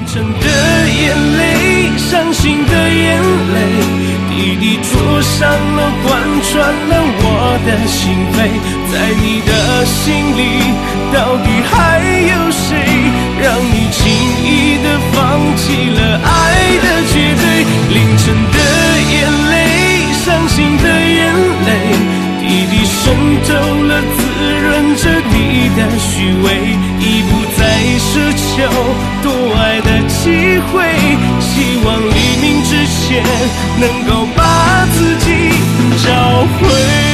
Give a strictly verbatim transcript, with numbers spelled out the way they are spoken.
晨的眼泪，伤心的眼泪，滴滴灼伤了，贯穿了我的心扉。在你的心里，到底还有谁，让你轻易地放弃了爱的绝对？凌晨的眼泪，伤心的眼泪，滴滴渗透了，滋润着你的虚伪，已不再奢求多爱的机会，希望黎明之前能够把自己找回。